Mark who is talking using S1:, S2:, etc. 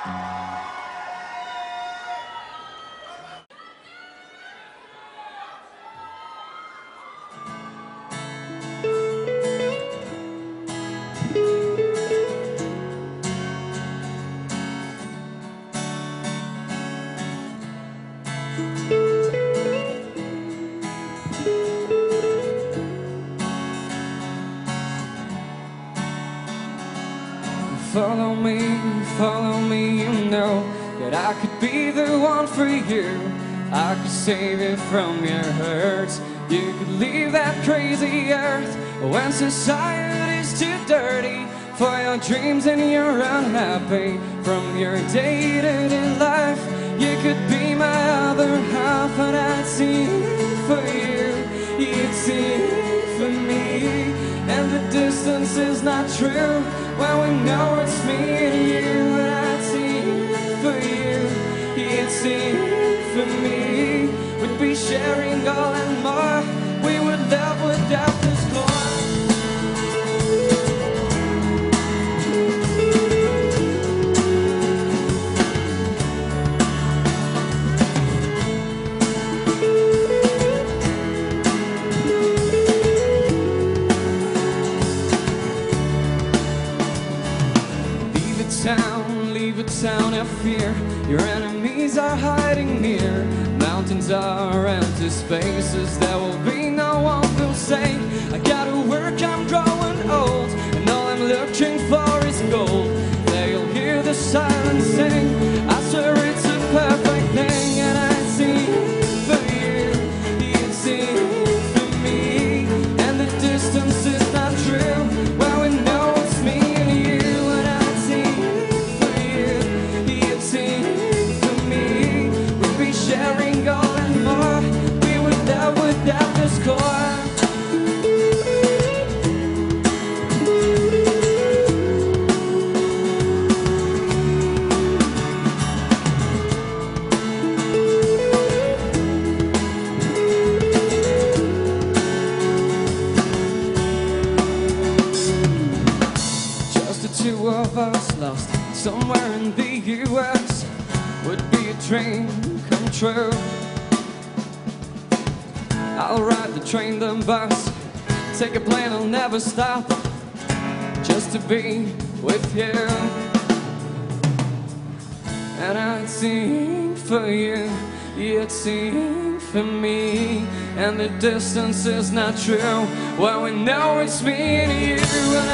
S1: Follow me, you know that I could be the one for you. I could save you from your hurts. You could leave that crazy earth when society's too dirty for your dreams and you're unhappy from your day-to-day life. You could be my other half and I'd sing for you. You'd sing for me, and the distance is not true when we know it's me and you. And I'd sing for you, you'd sing for me. We'd be sharing all and more. We would love without discord. Leave a town of fear. Your enemies are hiding near. Mountains are empty spaces. There will be no one who'll say, I gotta work, I'm growing old, and all I'm looking for is gold. There you'll hear the silence sing. I swear it's a perfect thing. And I'd sing for you, you'd sing for me, and the distance is not true when we know it's me and you. And I'd sing for you, you'd sing for me. We'd be sharing all and more. We would love without discord. Two of us lost somewhere in the US would be a dream come true. I'll ride the train, the bus, take a plane, I'll never stop just to be with you. And I'd sing for you, you'd sing for me, and the distance is not true when we know it's me and you. And